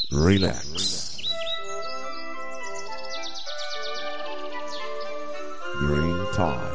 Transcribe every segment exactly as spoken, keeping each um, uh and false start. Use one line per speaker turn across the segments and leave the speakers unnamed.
Relax. Green Time.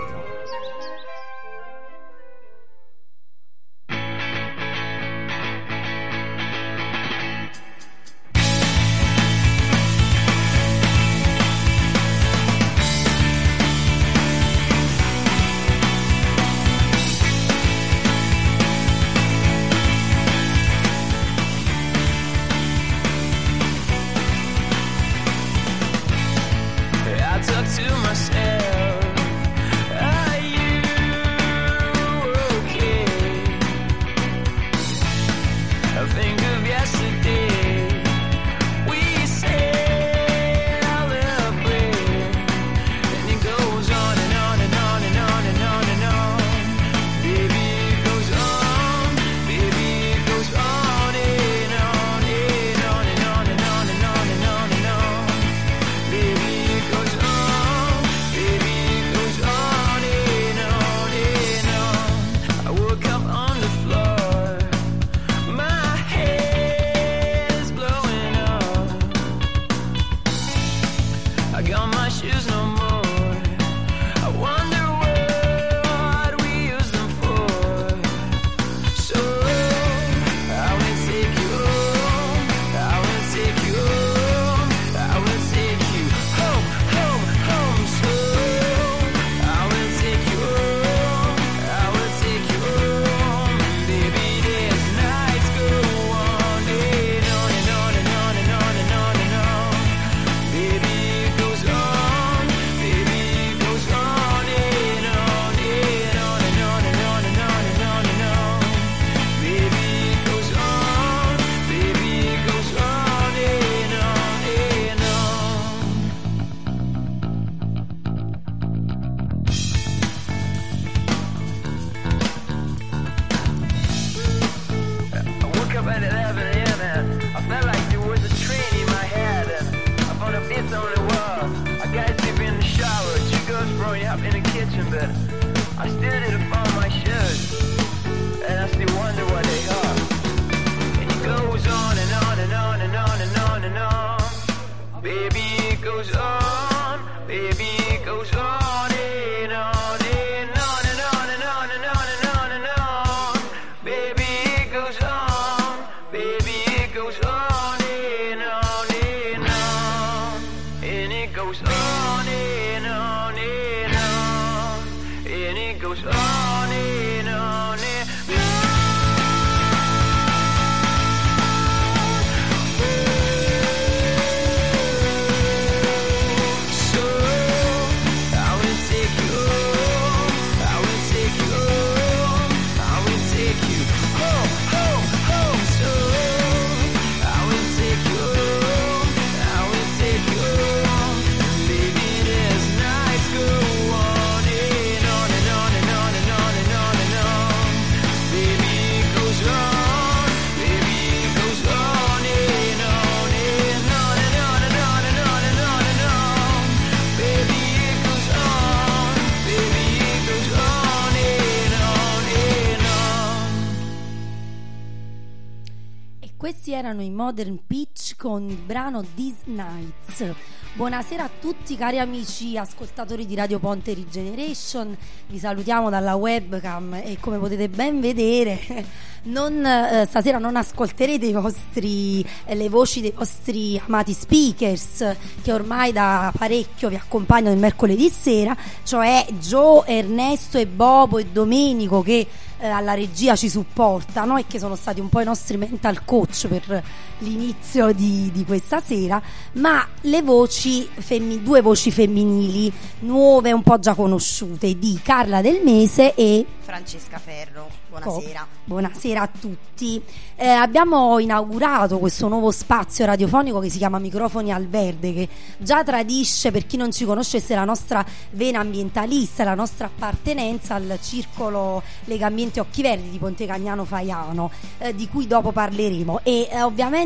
Questi erano i Modern Pitch con il brano These Nights. Buonasera a tutti cari amici ascoltatori di Radio Ponte Regeneration, vi salutiamo dalla webcam e come potete ben vedere non, eh, stasera non ascolterete i vostri, eh, le voci dei vostri amati speakers che ormai da parecchio vi accompagnano il mercoledì sera, cioè Gio, Ernesto e Bobo e Domenico che eh, alla regia ci supportano e che sono stati un po' i nostri mental coach per l'inizio di, di questa sera, ma le voci femmi, due voci femminili nuove, un po' già conosciute, di Carla Del Mese e
Francesca Ferro. Buonasera.
Oh, buonasera a tutti. Eh, abbiamo inaugurato questo nuovo spazio radiofonico che si chiama Microfoni al Verde, che già tradisce, per chi non ci conoscesse, la nostra vena ambientalista, la nostra appartenenza al circolo Legambiente Occhi Verdi di Ponte Cagnano Faiano, eh, di cui dopo parleremo. E eh, ovviamente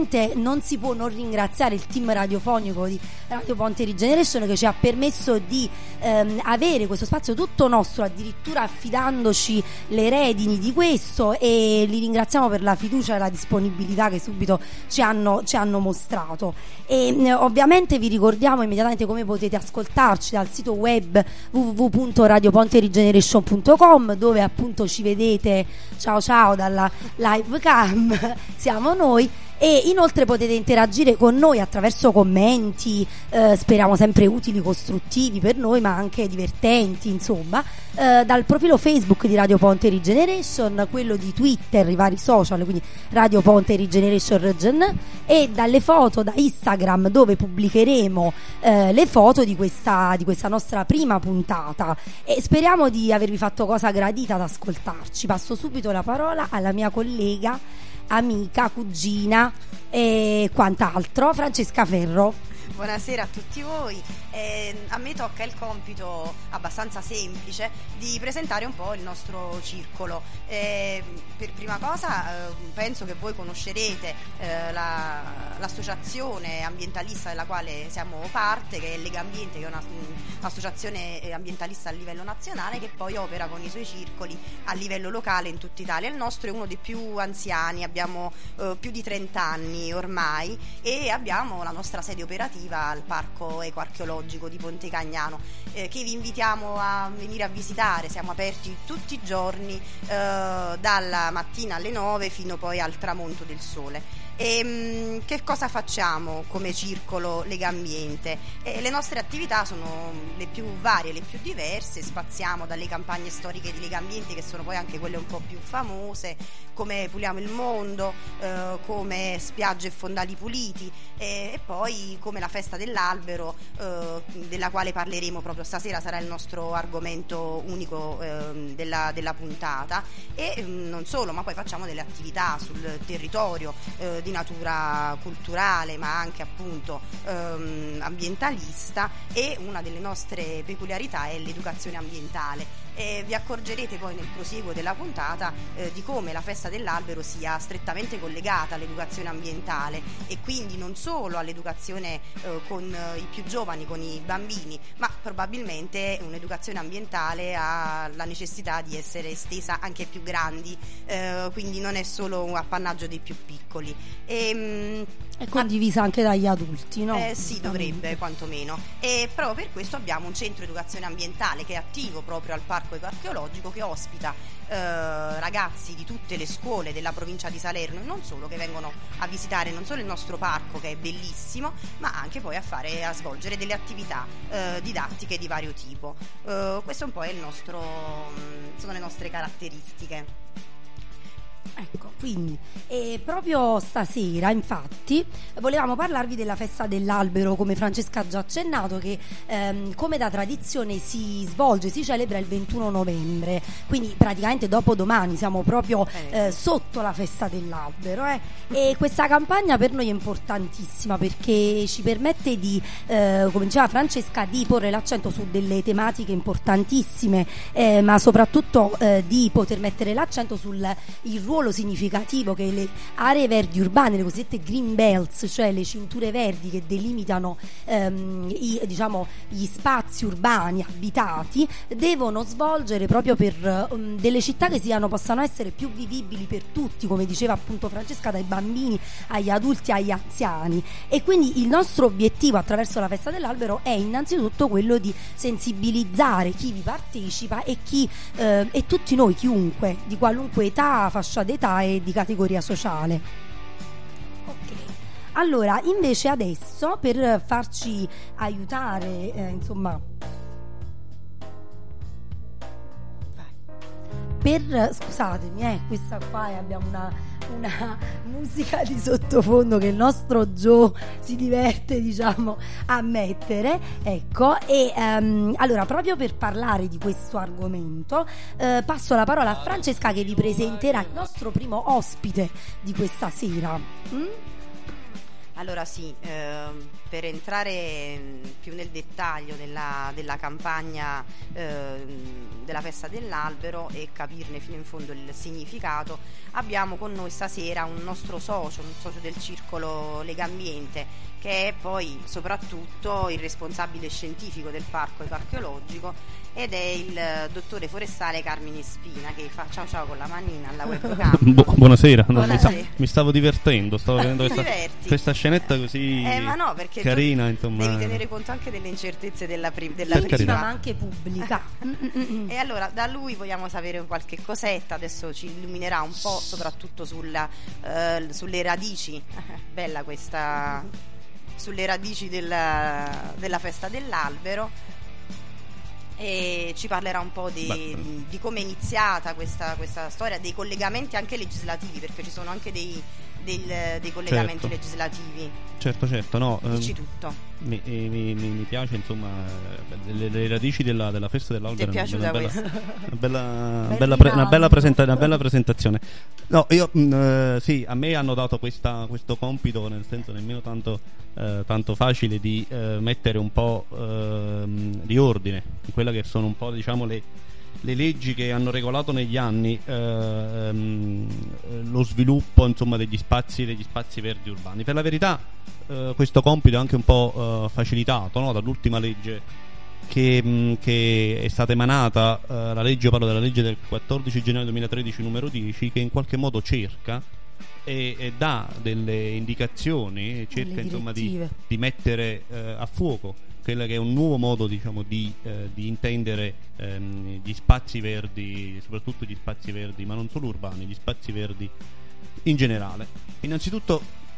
ovviamente non si può non ringraziare il team radiofonico di Radio Ponte Regeneration, che ci ha permesso di ehm, avere questo spazio tutto nostro, addirittura affidandoci le redini di questo, e li ringraziamo per la fiducia e la disponibilità che subito ci hanno, ci hanno mostrato. E eh, ovviamente vi ricordiamo immediatamente come potete ascoltarci dal sito web w w w punto radio ponte regeneration punto com, dove appunto ci vedete, ciao ciao, dalla live cam siamo noi. E inoltre potete interagire con noi attraverso commenti, eh, speriamo sempre utili, costruttivi per noi, ma anche divertenti, insomma, eh, dal profilo Facebook di Radio Ponte Regeneration, quello di Twitter, i vari social, quindi Radio Ponte Regeneration Region, e dalle foto da Instagram, dove pubblicheremo eh, le foto di questa, di questa nostra prima puntata, e speriamo di avervi fatto cosa gradita ad ascoltarci. Passo subito la parola alla mia collega, amica, cugina e quant'altro, Francesca Ferro.
Buonasera a tutti voi. Eh, a me tocca il compito abbastanza semplice di presentare un po' il nostro circolo. Eh, per prima cosa eh, penso che voi conoscerete eh, la, l'associazione ambientalista della quale siamo parte, che è Legambiente, che è un'associazione ambientalista a livello nazionale, che poi opera con i suoi circoli a livello locale in tutta Italia. Il nostro è uno dei più anziani, abbiamo eh, più di trenta anni ormai, e abbiamo la nostra sede operativa al Parco Ecoarcheologico di Ponte Cagnano, eh, che vi invitiamo a venire a visitare. Siamo aperti tutti i giorni, eh, dalla mattina alle nove fino poi al tramonto del sole. E, mh, che cosa facciamo come circolo Legambiente? Eh, le nostre attività sono le più varie, le più diverse. Spaziamo dalle campagne storiche di Legambiente, che sono poi anche quelle un po' più famose, come Puliamo il Mondo, eh, come Spiagge e Fondali Puliti, eh, e poi come la festa dell'albero, eh, della quale parleremo proprio stasera, sarà il nostro argomento unico eh, della, della puntata. E mh, non solo, ma poi facciamo delle attività sul territorio eh, di natura culturale, ma anche appunto ehm, ambientalista, e una delle nostre peculiarità è l'educazione ambientale. E vi accorgerete poi nel prosieguo della puntata eh, di come la festa dell'albero sia strettamente collegata all'educazione ambientale, e quindi non solo all'educazione eh, con eh, i più giovani, con i bambini, ma probabilmente un'educazione ambientale ha la necessità di essere estesa anche ai più grandi, eh, quindi non è solo un appannaggio dei più piccoli. E, mh,
è condivisa anche dagli adulti, no?
Eh sì, dovrebbe quantomeno. E proprio per questo abbiamo un centro educazione ambientale che è attivo proprio al Parco Ecoarcheologico, che ospita eh, ragazzi di tutte le scuole della provincia di Salerno, e non solo, che vengono a visitare non solo il nostro parco, che è bellissimo, ma anche poi a fare a svolgere delle attività eh, didattiche di vario tipo. Eh, questo un po' è il nostro, sono le nostre caratteristiche.
Ecco, quindi e proprio stasera infatti volevamo parlarvi della festa dell'albero, come Francesca ha già accennato, che ehm, come da tradizione si svolge, si celebra il ventuno novembre, quindi praticamente dopo domani siamo proprio eh, sotto la festa dell'albero, eh. E questa campagna per noi è importantissima, perché ci permette di, eh, come diceva Francesca, di porre l'accento su delle tematiche importantissime, eh, ma soprattutto eh, di poter mettere l'accento sul il ruolo significativo che le aree verdi urbane, le cosiddette green belts, cioè le cinture verdi che delimitano ehm, i, diciamo, gli spazi urbani abitati, devono svolgere proprio per um, delle città che siano, possano essere più vivibili per tutti, come diceva appunto Francesca, dai bambini agli adulti agli anziani. E quindi il nostro obiettivo attraverso la festa dell'albero è innanzitutto quello di sensibilizzare chi vi partecipa e chi eh, e tutti noi, chiunque, di qualunque età, fascia d'età e di categoria sociale. Ok, allora invece adesso, per farci aiutare, eh, insomma, per scusatemi, eh, questa qua è, abbiamo una una musica di sottofondo che il nostro Joe si diverte, diciamo, a mettere, ecco. E um, allora, proprio per parlare di questo argomento eh, passo la parola a Francesca, che vi presenterà il nostro primo ospite di questa sera. mm?
Allora sì, ehm, per entrare più nel dettaglio della, della campagna ehm, della festa dell'albero e capirne fino in fondo il significato, abbiamo con noi stasera un nostro socio, un socio del circolo Legambiente, che è poi soprattutto il responsabile scientifico del parco ecoarcheologico ed è il dottore forestale Carmine Spina, che fa ciao ciao con la manina alla webcam.
Bu- buonasera, no,
Buonasera.
Mi, sta- mi stavo divertendo, stavo vedendo questa,
Diverti.
questa scenetta così
Eh, ma no, perché tu
carina, insomma.
devi tenere conto anche delle incertezze della, pri- della
Per
prima.
carità.
Ma anche pubblica. Mm-mm-mm.
E allora da lui vogliamo sapere qualche cosetta, adesso ci illuminerà un po' soprattutto sulla, eh, sulle radici, bella questa, sulle radici della, della festa dell'albero, e ci parlerà un po' di,
Beh.
di come è iniziata questa, questa storia, dei collegamenti anche legislativi, perché ci sono anche dei, del- dei collegamenti
Certo.
legislativi.
Certo, certo, no. ehm,
Dici tutto.
mi, eh, mi, mi- mi piace, insomma, eh, le, le radici della, della festa dell'albero.
Ti è
è una
piaciuta
bella,
questa?
una bella, una
Bel
bella, pre- una
rinaldo.
bella presenta- una bella presentazione. No, io mh, eh, sì, a me hanno dato questa, questo compito, nel senso nemmeno tanto, eh, tanto facile, di eh, mettere un po' ehm, di ordine in quella che sono un po', diciamo, le, le leggi che hanno regolato negli anni eh, ehm, lo sviluppo, insomma, degli spazi, degli spazi verdi urbani. Per la verità, eh, questo compito è anche un po' eh, facilitato, no, dall'ultima legge che, mh, che è stata emanata, eh, la legge, io parlo della legge del quattordici gennaio duemilatredici numero dieci, che in qualche modo cerca e, e dà delle indicazioni, cerca,
Delle
insomma, di,
direttive.
di mettere eh, a fuoco quello che è un nuovo modo, diciamo, di, eh, di intendere ehm, gli spazi verdi, soprattutto gli spazi verdi, ma non solo urbani, gli spazi verdi in generale. Innanzitutto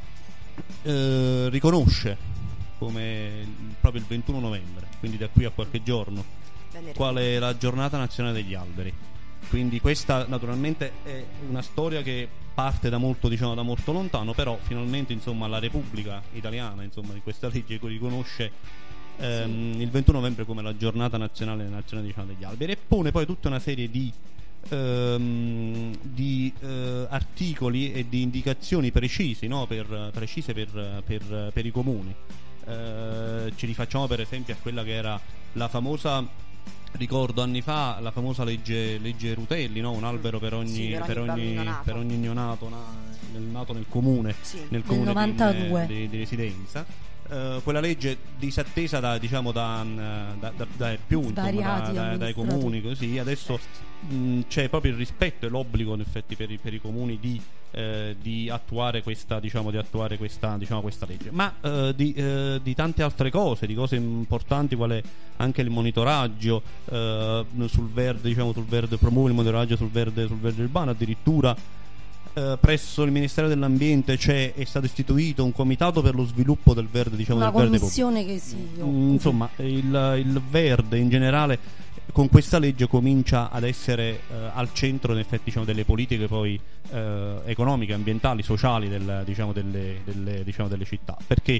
eh, riconosce come il- proprio il ventuno novembre, quindi da qui a qualche giorno,
Venerdì.
qual è la giornata nazionale degli alberi. Quindi questa naturalmente è una storia che parte da molto, diciamo, da molto lontano, però finalmente, insomma, la Repubblica Italiana, insomma, di questa legge riconosce ehm, il ventuno novembre come la giornata nazionale, nazionale, diciamo, degli alberi, e pone poi tutta una serie di ehm, di eh, articoli e di indicazioni precisi, no? per, precise per, per, per i comuni. Eh, ci rifacciamo per esempio a quella che era la famosa, ricordo anni fa, la famosa legge, legge Rutelli, no? Un albero per ogni,
Sì,
per ogni,
bambino nato.
per ogni neonato na- nel, nato nel comune,
Sì.
nel
Del
comune di-
novantadue.
di, di residenza. Eh, quella legge disattesa da, diciamo, da, da, da, da più, insomma,
Svariati
da- da- dai
amministratori.
comuni, così adesso mh, c'è proprio il rispetto e l'obbligo, in effetti, per i, per i comuni di, eh, di attuare questa, diciamo, di attuare questa, diciamo, questa legge, ma eh, di, eh, di tante altre cose, di cose importanti, quale anche il monitoraggio eh, sul verde, diciamo, sul verde, promuove il monitoraggio sul verde, sul verde urbano. Addirittura eh, presso il Ministero dell'Ambiente c'è, è stato istituito un comitato per lo sviluppo del verde, diciamo,
Una
del verde pubblico.
commissione che si
Mm,
occupa.
insomma, il, il verde in generale con questa legge comincia ad essere eh, al centro, in effetti, diciamo, delle politiche poi eh, economiche, ambientali, sociali del, diciamo, delle, delle, diciamo, delle città, perché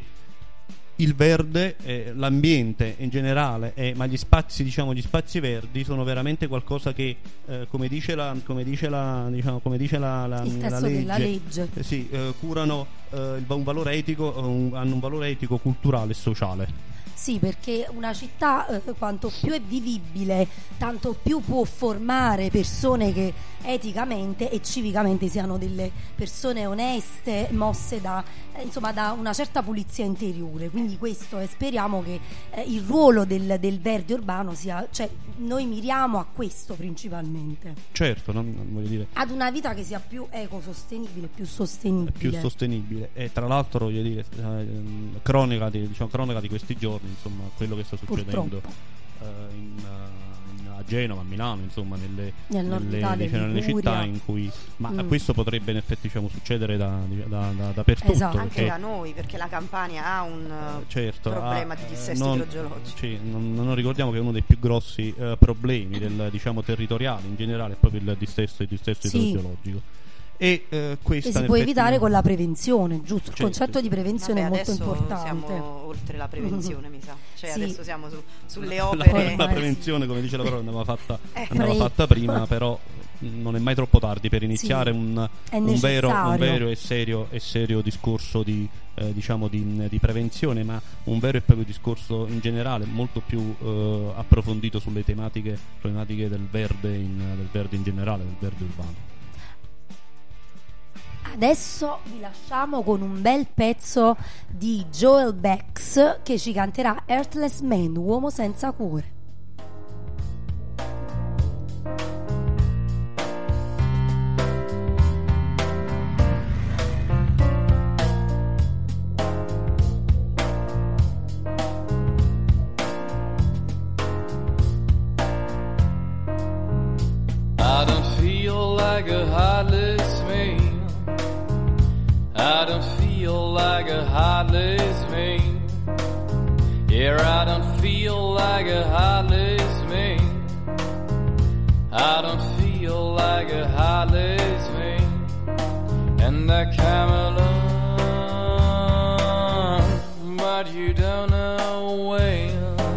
il verde, eh, l'ambiente in generale, eh, ma gli spazi, diciamo, gli spazi verdi sono veramente qualcosa che, eh, come dice la, come dice la, diciamo, come dice la, la,
Il
la
testo
legge,
della legge.
eh, sì, eh, curano eh, il- un valore etico, un- hanno un valore etico, culturale e sociale.
Sì, perché una città eh, quanto più è vivibile, tanto più può formare persone che eticamente e civicamente siano delle persone oneste, mosse da, eh, insomma, da una certa pulizia interiore. Quindi questo, e speriamo che eh, il ruolo del, del verde urbano sia, cioè noi miriamo a questo principalmente,
Certo, non, non voglio dire,
ad una vita che sia più ecosostenibile, più sostenibile.
più sostenibile. E tra l'altro, voglio dire, ehm, cronaca di, diciamo, cronaca di questi giorni, insomma, quello che sta succedendo
Purtroppo.
eh, in, eh, in- a Genova, a Milano, insomma, nelle,
Nel nord
nelle,
Italia,
diciamo, nelle
Liguria.
città in cui, ma
Mm.
questo potrebbe in effetti, diciamo, succedere da, da, da- dappertutto,
Esatto.
Anche
perché,
da noi, perché la Campania ha un eh,
certo,
problema
ha,
di
eh,
dissesto
non,
idrogeologico.
sì, non, non ricordiamo che uno dei più grossi eh, problemi del, diciamo, territoriale in generale è proprio il dissesto, il dissesto
Sì.
idrogeologico. E eh, questa
E si
in
può
effetti-
evitare con la prevenzione, giusto? Il
Certo.
concetto di prevenzione
Vabbè,
è molto
adesso
importante.
siamo oltre la prevenzione, mi sa. Cioè
Sì.
adesso siamo su- sulle
la,
opere.
la prevenzione, come dice la parola, andava fatta,
Eh,
andava
pre-
fatta prima, però non è mai troppo tardi per iniziare
Sì,
un,
è
un, vero, un
necessario.
vero e serio, e serio discorso di, eh, diciamo di, di prevenzione, ma un vero e proprio discorso in generale molto più eh, approfondito sulle tematiche, tematiche del verde in, del verde in generale, del verde urbano.
Adesso vi lasciamo con un bel pezzo di Joel Bex che ci canterà Earthless Man, uomo senza cuore.
I don't feel like a heartless man. I don't feel like a heartless man. Yeah, I don't feel like a heartless man. I don't feel like a heartless man. And I come along, but you don't know when.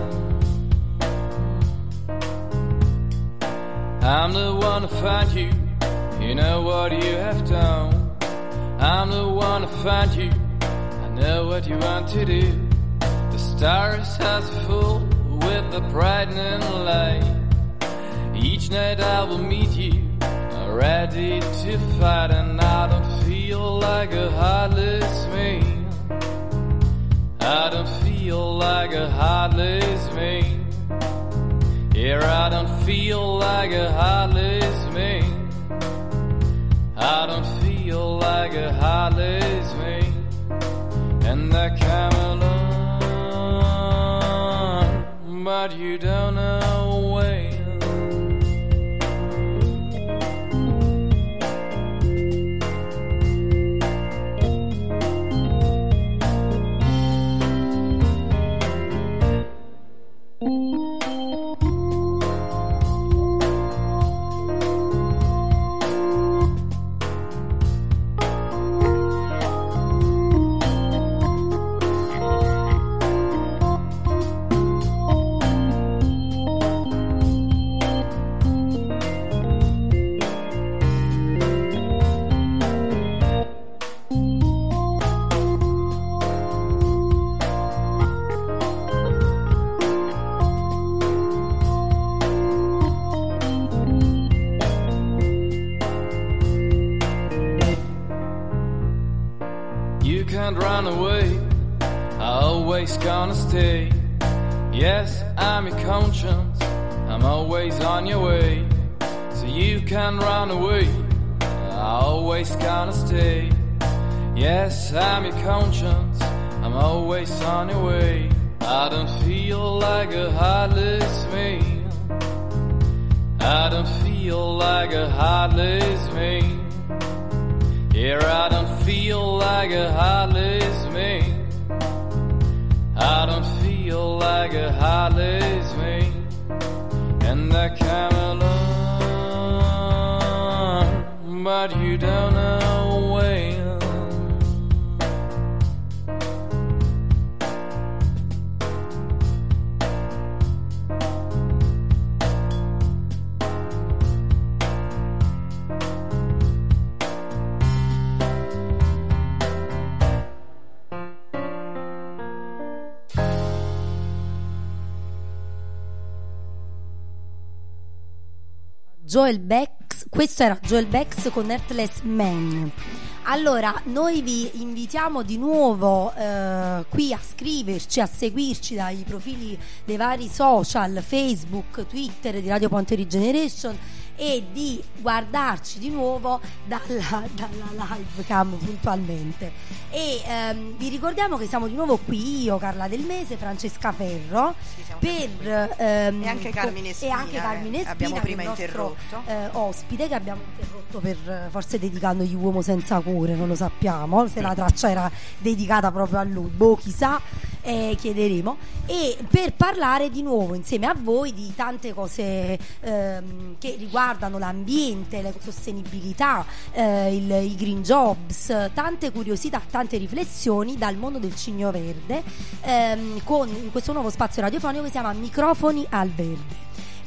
I'm the one to find you, you know what you have done. I'm the one to find you, I know what you want to do. The stars are full with the brightening light. Each night I will meet you, ready to fight. And I don't feel like a heartless man. I don't feel like a heartless man. Yeah, I don't feel like a heartless man. I don't feel like a heartless man. And I come along, but you don't know when. You can't run away, I'm always gonna stay. Yes, I'm your conscience, I'm always on your way. So you can't run away, I'm always gonna stay. Yes, I'm your conscience, I'm always on your way. I don't feel like a heartless man. I don't feel like a heartless man. Yeah, I don't feel like a heartless man. I don't feel like a heartless man. And I come along, but you don't know when.
Joel Bex, questo era Joel Bex con Earthless Man. Allora, noi vi invitiamo di nuovo eh, qui a scriverci, a seguirci dai profili dei vari social, Facebook, Twitter di Radio Ponte Regeneration, e di guardarci di nuovo dalla, dalla live cam puntualmente. E ehm, vi ricordiamo che siamo di nuovo qui, io, Carla Del Mese, Francesca Ferro,
Sì, siamo
per ehm,
E anche Carmine
e
Spina,
anche Carmine
eh,
Spina,
abbiamo
che è
prima
il nostro,
interrotto.
eh, ospite, che abbiamo interrotto per eh, forse dedicandogli Uomo senza cuore, non lo sappiamo se la traccia era dedicata proprio a lui, boh, chissà, eh, chiederemo, e per parlare di nuovo insieme a voi di tante cose ehm, che riguardano l'ambiente, l'ecosostenibilità, eh, il, i green jobs, tante curiosità, tante riflessioni dal mondo del cigno verde, ehm, con in questo nuovo spazio radiofonico che si chiama Microfoni al Verde.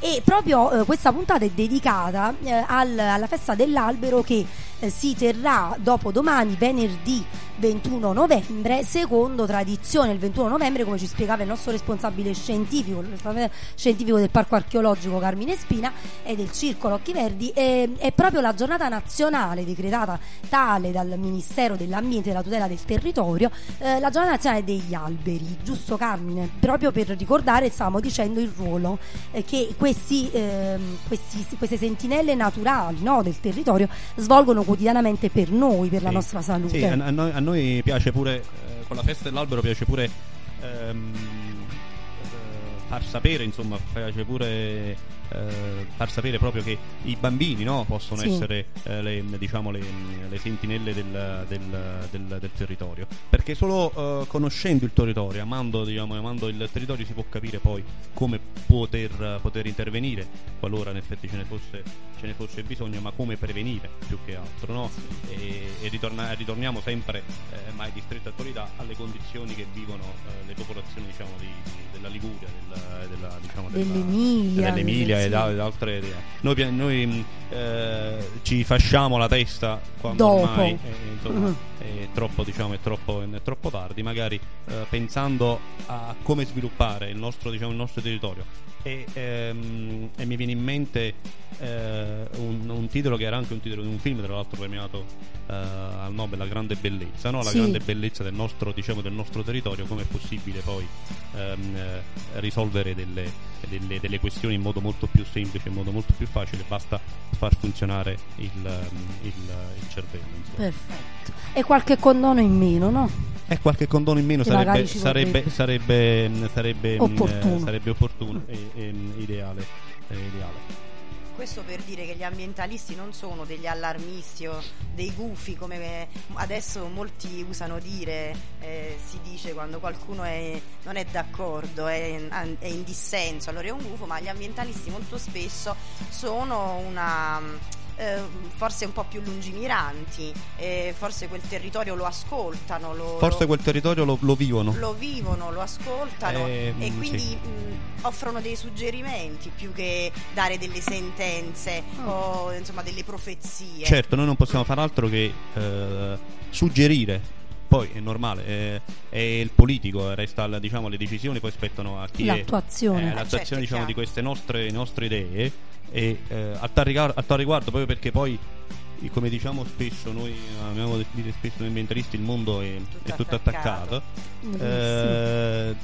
e proprio eh, questa puntata è dedicata eh, al, alla festa dell'albero che eh, si terrà dopodomani, venerdì ventuno novembre, secondo tradizione. Il ventuno novembre, come ci spiegava il nostro responsabile scientifico, il responsabile scientifico del Parco Archeologico Carmine Spina e del Circolo Occhi Verdi, è, è proprio la giornata nazionale decretata tale dal Ministero dell'Ambiente e della Tutela del Territorio, eh, la giornata nazionale degli alberi, giusto Carmine? Proprio per ricordare, stavamo dicendo, il ruolo eh, che questi, eh, questi, queste sentinelle naturali, no, del territorio svolgono quotidianamente per noi, per
sì.
la nostra salute.
Sì, a, a, noi, a noi piace pure, eh, con la festa dell'albero piace pure ehm, eh, far sapere, insomma, piace pure eh, far sapere proprio che i bambini, no, possono
sì.
essere eh, le, diciamo le, le sentinelle del, del, del, del territorio, perché solo eh, conoscendo il territorio, amando, diciamo, amando il territorio, si può capire poi come poter, poter intervenire qualora in effetti ce ne fosse, ce ne fosse bisogno, ma come prevenire più che altro, no? E, e ritorna, ritorniamo sempre, eh, mai di stretta attualità, alle condizioni che vivono eh, le popolazioni, diciamo, di, di, della Liguria, della, della, diciamo,
dell'Emilia,
dell'Emilia
sì.
e da, da altre idee. Noi, noi eh, ci fasciamo la testa quando
Dopo.
ormai eh, insomma,
Mm.
è troppo, diciamo, è troppo, è troppo tardi, magari eh, pensando a come sviluppare il nostro, diciamo, il nostro territorio. E, ehm, e mi viene in mente eh, un, un titolo che era anche un titolo di un film, tra l'altro premiato eh, al Nobel, La grande bellezza, no? La
Sì.
grande bellezza del nostro, diciamo, del nostro territorio, come è possibile poi ehm, eh, risolvere delle, delle, delle questioni in modo molto più semplice, in modo molto più facile, basta far funzionare il, il, il cervello, insomma.
Perfetto. E qualche condono in meno, no?
E qualche condono in meno
Che
sarebbe
magari ci
sarebbe, sarebbe sarebbe
Opportuno.
eh, sarebbe opportuno e, e ideale, e ideale.
Questo per dire che gli ambientalisti non sono degli allarmisti o dei gufi, come adesso molti usano dire, eh, si dice quando qualcuno è, non è d'accordo, è, è in dissenso, allora è un gufo, ma gli ambientalisti molto spesso sono una... Eh, forse un po' più lungimiranti, eh, forse quel territorio lo ascoltano, lo,
Forse
lo,
quel territorio lo, lo vivono.
lo vivono, lo ascoltano
Eh,
e
mm,
quindi
sì.
mh, offrono dei suggerimenti più che dare delle sentenze o insomma delle profezie.
Certo, noi non possiamo far altro che eh, suggerire. Poi è normale, è, è il politico, resta, diciamo, le decisioni poi spettano a chi
l'attuazione.
è, eh,
Ah,
l'attuazione,
certo, è
diciamo, di
chiaro.
queste nostre, nostre idee. E eh, a, tal riguardo, a tal riguardo, proprio perché poi, come diciamo spesso, noi amiamo dire spesso noi ambientalisti, il mondo è tutto, è tutto attaccato,
attaccato.
eh,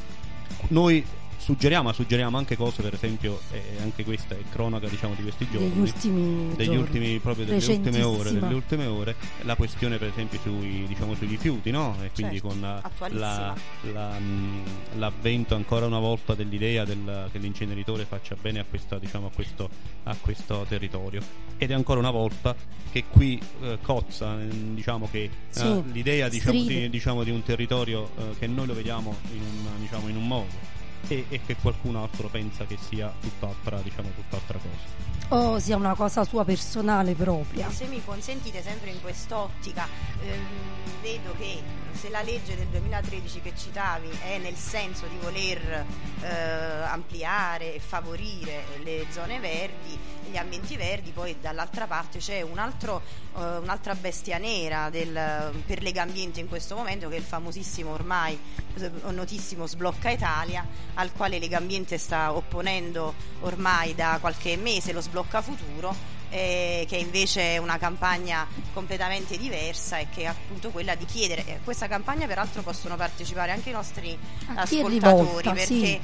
noi suggeriamo, suggeriamo anche cose, per esempio, eh, anche questa è cronaca, diciamo, di questi giorni,
degli ultimi
degli
giorni.
ultimi proprio delle ultime ore,
Recentissima.
delle ultime ore, la questione per esempio sui, diciamo, sui rifiuti, no? E quindi
Certo,
con la,
attualissima.
la, mh, l'avvento ancora una volta dell'idea del, che l'inceneritore faccia bene a, questa, diciamo, a, questo, a questo territorio, ed è ancora una volta che qui eh, cozza, eh, diciamo che
Sì,
eh, l'idea, diciamo,
stride.
di, diciamo, di un territorio eh, che noi lo vediamo in un, diciamo, in un modo e, e che qualcun altro pensa che sia tutt'altra, diciamo, tutt'altra cosa.
O sia una cosa sua personale propria.
E se mi consentite, sempre in quest'ottica, ehm, vedo che se la legge del duemilatredici che citavi è nel senso di voler eh, ampliare e favorire le zone verdi, gli ambienti verdi, poi dall'altra parte c'è un altro, eh, un'altra bestia nera del, per Legambiente in questo momento, che è il famosissimo ormai notissimo Sblocca Italia, al quale Legambiente sta opponendo ormai da qualche mese lo Sblocca Futuro, eh, che invece è una campagna completamente diversa e che è appunto quella di chiedere. Eh, questa campagna peraltro possono partecipare anche i nostri
A chi è
ascoltatori,
rivolta,
perché
sì.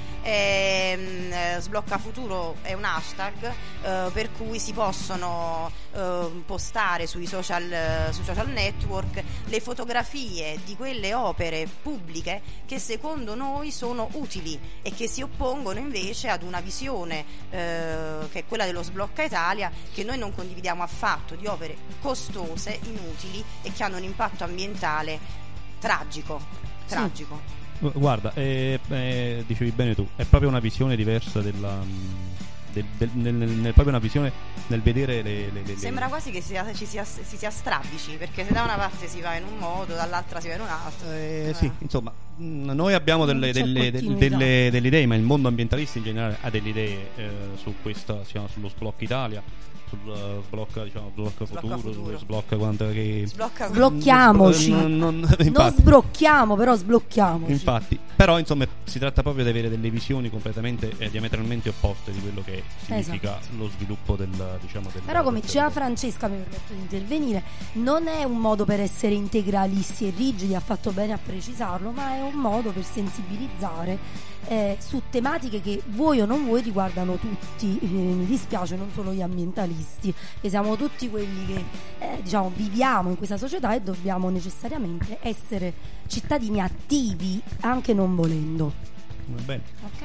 ehm, eh, Sblocca Futuro è un hashtag eh, per cui si possono eh, postare sui social, eh, sui social network le fotografie di quelle opere pubbliche che secondo noi sono utili e che si oppongono invece ad una visione eh, che è quella dello Sblocca Italia, che noi non condividiamo affatto, di opere costose, inutili e che hanno un impatto ambientale tragico, tragico.
Guarda, eh, eh, dicevi bene tu, è proprio una visione diversa della, del, del, nel, nel, nel, proprio una visione nel vedere le, le, le
Sembra quasi che sia, ci sia, si sia strabici, perché se da una parte si va in un modo, dall'altra si va in un altro.
eh, sì, insomma, mh, noi abbiamo delle, delle, delle, delle, delle idee, ma il mondo ambientalista in generale ha delle idee eh, su questa, diciamo, sullo Sblocca Italia, sul uh, sblocca, diciamo, sblocca futuro,
futuro.
sullo sblocca quanto che
Sblocca
Sblocchiamoci.
non, non, non,
Non
infatti,
sblocchiamo, però sblocchiamoci.
infatti, però insomma si tratta proprio di avere delle visioni completamente eh, diametralmente opposte di quello che significa
Esatto.
lo sviluppo del, diciamo, del
Però come
del
diceva
territorio.
Francesca, mi permetto di intervenire, non è un modo per essere integralisti e rigidi, ha fatto bene a precisarlo, ma è un modo per sensibilizzare eh, su tematiche che vuoi o non vuoi riguardano tutti, eh, mi dispiace, non solo gli ambientalisti, che siamo tutti quelli che eh, diciamo viviamo in questa società e dobbiamo necessariamente essere cittadini attivi anche non volendo.
Va bene.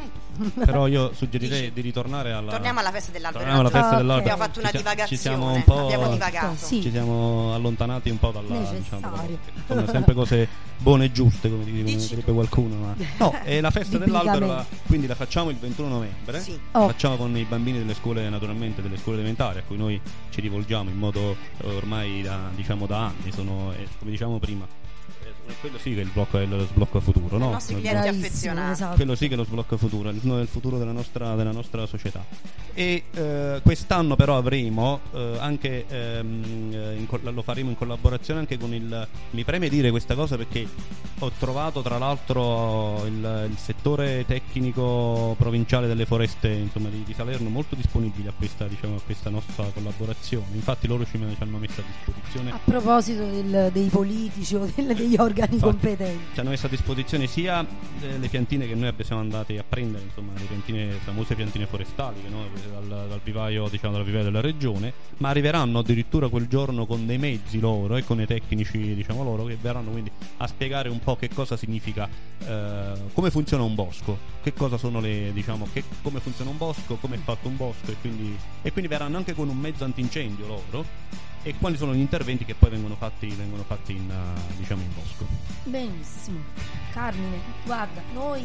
Ok.
Però io suggerirei
Dici.
di ritornare alla
Torniamo alla festa dell'albero.
torniamo alla festa
Ah, ok.
dell'albero.
Abbiamo fatto una
Ci sia-
divagazione.
Ci siamo un po'
Abbiamo divagato.
Sì.
ci siamo allontanati un po' dalla,
Necessario.
diciamo, perché sono sempre cose buone e giuste, come direbbe
Dici
direbbe
tu.
qualcuno, ma no, è la festa dell'albero, la-
Biblicamente.
quindi la facciamo il ventuno novembre.
Sì.
Oh.
Facciamo con i bambini delle scuole, naturalmente delle scuole elementari, a cui noi ci rivolgiamo in modo eh, ormai da, diciamo da anni, sono eh, come diciamo prima, eh, quello sì che è il blocco è lo sblocco futuro,
I
no?
nostri
Lo
clienti
Bravissimo,
affezionati.
esatto.
quello sì che è lo sblocco futuro, il il futuro della nostra, della nostra società. E eh, quest'anno però avremo eh, anche ehm, eh, in co- lo faremo in collaborazione anche con il, mi preme dire questa cosa perché ho trovato tra l'altro il, il settore tecnico provinciale delle foreste, insomma, di, di Salerno molto disponibile a questa, diciamo, a questa nostra collaborazione. Infatti loro ci, ci hanno messo a disposizione
A proposito del- dei politici o del- degli organi
Infatti,
competenti.
ci hanno messo a disposizione sia eh, le piantine che noi siamo andati a prendere, insomma, le piantine, famose piantine forestali che noi prese dal, dal vivaio, diciamo, dal vivaio della regione, ma arriveranno addirittura quel giorno con dei mezzi loro e con i tecnici, diciamo, loro, che verranno quindi a spiegare un po' che cosa significa, eh, come funziona un bosco, che cosa sono le, diciamo, che, come funziona un bosco, come è fatto un bosco, e quindi, e quindi verranno anche con un mezzo antincendio loro, e quali sono gli interventi che poi vengono fatti, vengono fatti in, uh, diciamo, in bosco.
Benissimo. Carmine, guarda, noi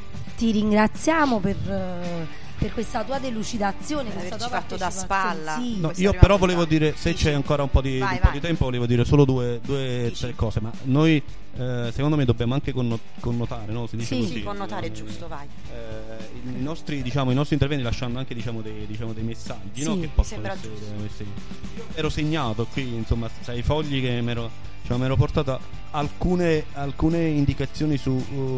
ti ringraziamo per, eh, per questa tua delucidazione,
Per
questa
averci
tua
fatto da
partecipazione.
spalla.
Sì.
No,
Questo
io
arriva
però
a
volevo
metà.
dire, se
Dici.
c'è ancora un po' di,
Vai,
un po'
vai.
di tempo, volevo dire solo due, due
Dici.
tre cose. Ma noi, eh, secondo me, dobbiamo anche conno- connotare, no? Si dice
Sì.
così.
Sì, connotare,
eh,
giusto, vai.
eh, i, nostri, diciamo, i nostri interventi lasciando anche, diciamo, dei, diciamo, dei messaggi,
Sì,
no?
mi
Che possono
sembra
essere,
giusto.
essere- Io ero segnato qui, insomma, sai, fogli che mi ero, diciamo, mi ero portato alcune, alcune indicazioni su,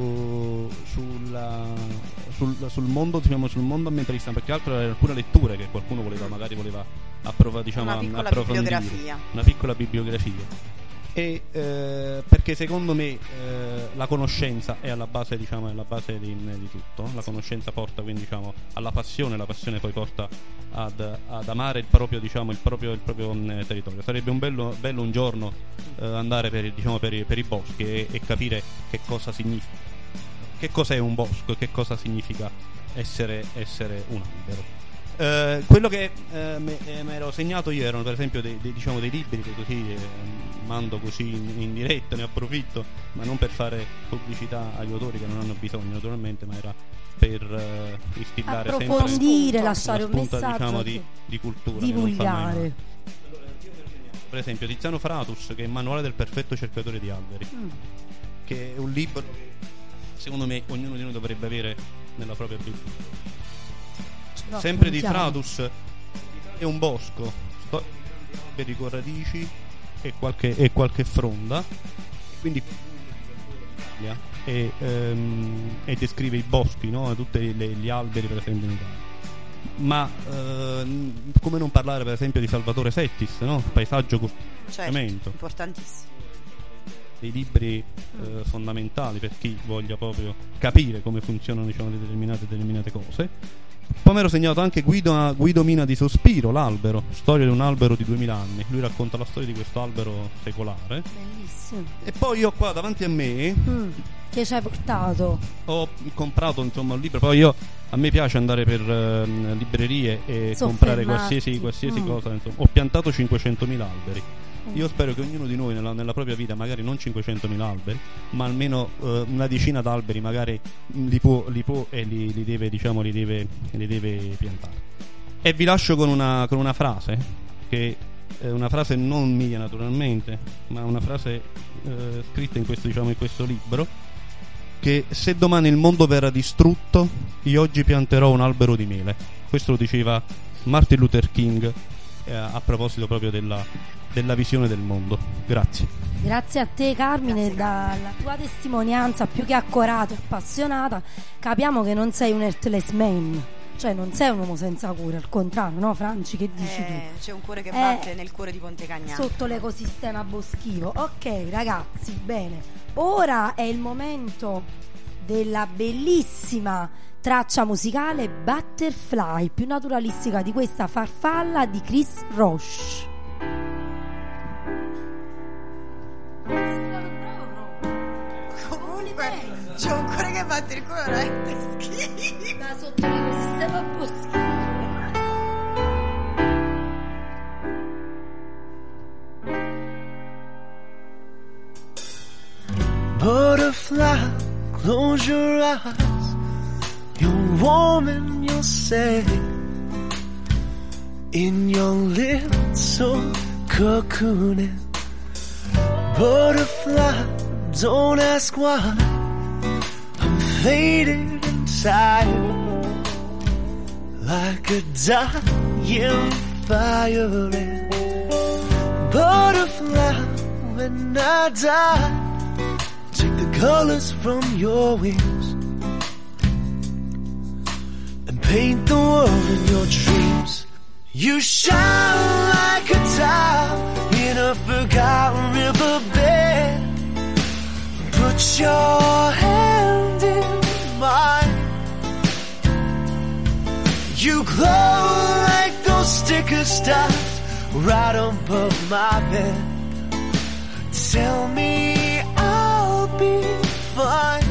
uh, sulla, sul, sul mondo, diciamo, sul mondo ambientalista, perché altro erano alcune letture che qualcuno voleva, magari voleva approva, diciamo,
Una piccola
approfondire.
bibliografia.
Una piccola bibliografia. E eh, perché secondo me eh, la conoscenza è alla base, diciamo, è alla base di, di tutto. La conoscenza porta quindi, diciamo, alla passione, la passione poi porta ad, ad amare il proprio, diciamo, il proprio, il proprio mh, territorio. Sarebbe un bello, bello un giorno eh, andare per, diciamo, per, i, per i boschi e, e capire che cosa significa, che cos'è un bosco, che cosa significa essere, essere un albero. Eh, quello che eh, mi eh, mi ero segnato io erano per esempio dei, dei, diciamo, dei libri che così eh, mando così in, in diretta, ne approfitto, ma non per fare pubblicità agli autori che non hanno bisogno naturalmente, ma era per eh, instillare sempre
Approfondire,
una
lasciare un
una spunta,
messaggio,
diciamo,
che-
di, di cultura che non fa mai
divulgare.
male. Per esempio Tiziano Fratus, che è il manuale del perfetto cercatore di alberi,
Mm.
che è un libro che secondo me ognuno di noi dovrebbe avere nella propria biblioteca.
Ce lo
Sempre di
appuntiamo.
Fratus è un bosco, storia di alberi con radici e qualche, e qualche fronda, quindi e, ehm, e descrive i boschi, no? Tutti gli alberi per esempio in Italia. Ma ehm, come non parlare per esempio di Salvatore Settis, no? Paesaggio
Certo,
costruimento,
importantissimo.
dei libri eh, fondamentali per chi voglia proprio capire come funzionano, diciamo, determinate, determinate cose. Poi mi ero segnato anche Guido, Guido Mina di Sospiro, l'albero, storia di un albero di duemila anni. Lui racconta la storia di questo albero secolare.
Bellissimo.
E poi io qua davanti a me
Mm. Che ci hai portato?
ho comprato, insomma, un libro. Poi io, a me piace andare per eh, librerie e
Soffermarti.
comprare qualsiasi, qualsiasi
Mm.
cosa, insomma. Ho piantato cinquecentomila alberi. Io spero che ognuno di noi nella, nella propria vita, magari non cinquecentomila alberi, ma almeno eh, una decina d'alberi magari mh, li può, li può e li, li deve, diciamo, li deve, li deve piantare. E vi lascio con una, con una frase, che è una frase non mia naturalmente, ma una frase eh, scritta in questo, diciamo, in questo libro, che se domani il mondo verrà distrutto, io oggi pianterò un albero di mele. Questo lo diceva Martin Luther King eh, a proposito proprio della, della visione del mondo. Grazie.
Grazie a te Carmine,
Grazie,
dalla tua testimonianza più che accorata e appassionata capiamo che non sei un heartless man, cioè non sei un uomo senza cuore, al contrario, no Franci, che dici
Eh,
tu?
c'è un cuore che
Eh,
batte nel cuore di Ponte Cagnano.
Sotto l'ecosistema boschivo. Ok ragazzi, bene, ora è il momento della bellissima traccia musicale Butterfly, più naturalistica di questa farfalla di Chris Roche.
Comunque c'è un cuore che batte il cuore veramente schifo.
Da sotto l'ecosistema boschivo.
Butterfly, close your eyes. You're warm and you're safe in your little cocooning. Butterfly, don't ask why. I'm faded and tired, like a dying violet. Butterfly, when I die, take the colors from your wings and paint the world in your dreams. You shine like a tile in a forgotten riverbed. Put your hand in mine. You glow like those sticker stars right above my bed. Tell me I'll be fine.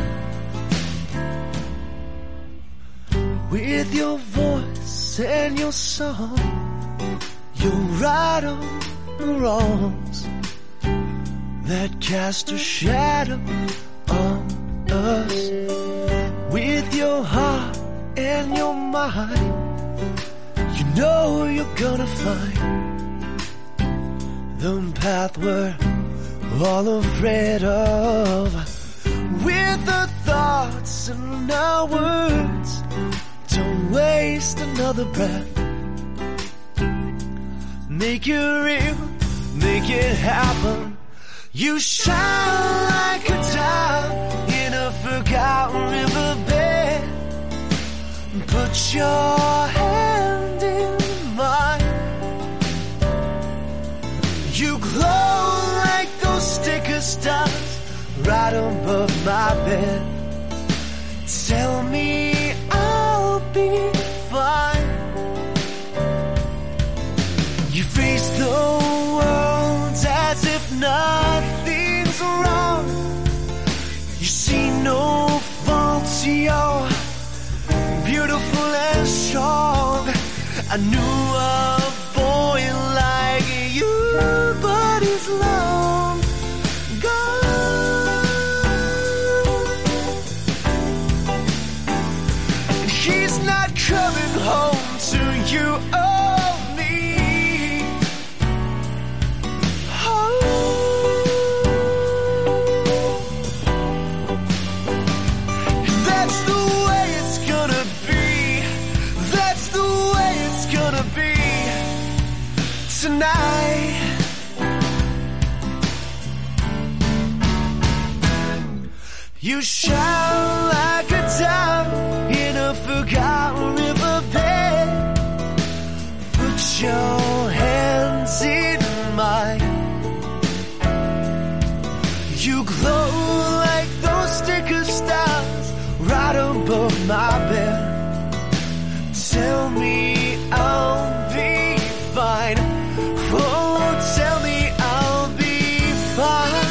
With your voice and your song, you'll right on the wrongs that cast a shadow on us. With your heart and your mind, you know you're gonna find the path we're all afraid of. With the thoughts and our words, don't waste another breath. Make it real, make it happen. You shine like a tile in a forgotten riverbed. Put your hand in mine. You glow like those sticker stars right above my bed. Tell me I'll be fine. You face the world as if nothing's wrong. You see no faults, you're beautiful and strong. I knew a boy like you, but he's long gone. He's not coming home to you or me. Oh. That's the way it's gonna be. That's the way it's gonna be tonight. You shine like a diamond in a forgotten riverbed. Put your hands in mine. You glow like those sticker stars right above my bed. Tell me I'll be fine. Oh, tell me I'll be fine.